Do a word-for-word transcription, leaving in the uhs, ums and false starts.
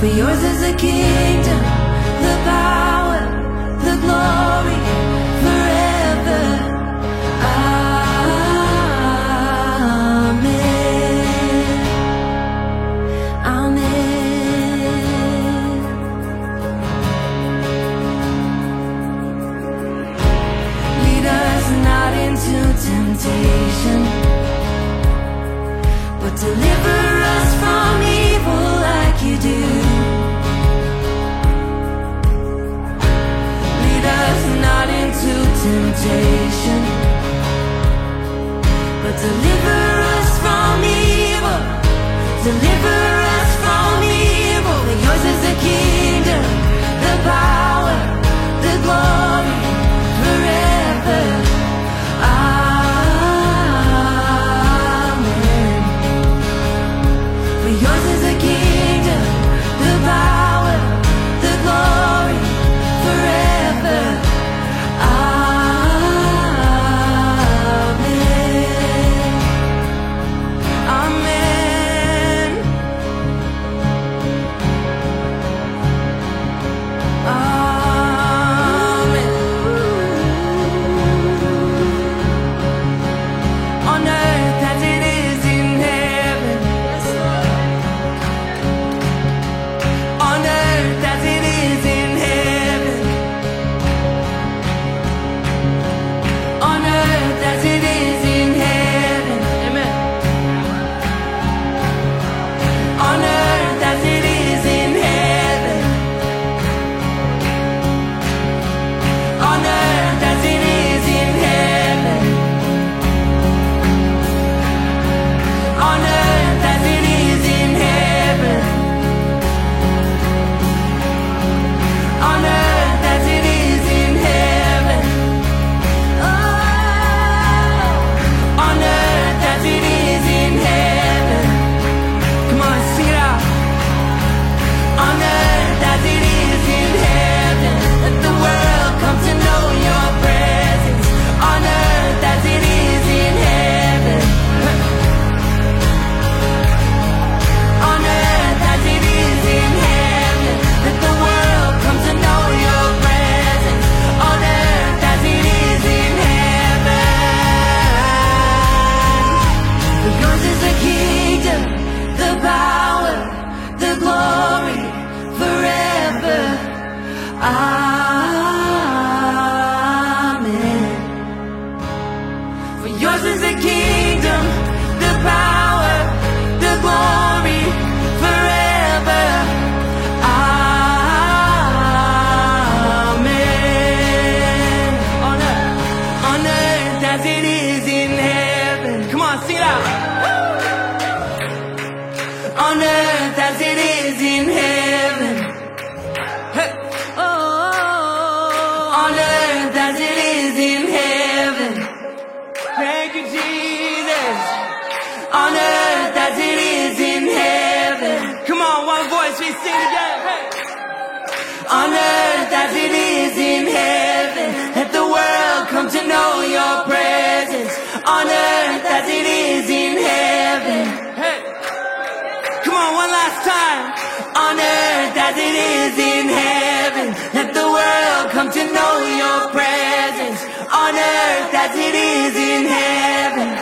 For yours is the kingdom, the power, the glory, forever. Amen. Amen. Lead us not into temptation, but deliver us from evil like you do. Lead us not into temptation, but deliver us from evil. Deliver us from evil. For yours is the kingdom, the power, the glory, forever. Amen. For yours is the kingdom, the power, the glory, forever. Amen. Amen. Amen. On earth as it is in heaven. On earth as it is in heaven. On earth as it is in heaven. Amen. On earth as it is in heaven. On earth as it is in heaven. On earth as it is in heaven. On earth as it is in heaven. Oh, on earth as it is in heaven. Come on, sing it out. On earth as it is in heaven. Let the world come to know your presence. On earth as it is in heaven. On earth as it is in heaven. Let the world come to know your presence. On earth as it is in heaven. For yours is the kingdom, the power, the glory, forever. Amen. For yours is the kingdom, the power, the glory, forever. Amen. On earth, on earth as it is in heaven. Come on, sing it out. On earth as it is in heaven. Hey. Oh, on earth as it is in heaven. Thank you, Jesus. On earth as it is in heaven. Come on, one voice, we sing again. Hey. On earth as it is in heaven. Let the world come to know your presence. On earth as it is in heaven. Hey. Come on, one last time. On earth as it is in heaven. Let the world come to know your presence. On earth as it is in heaven.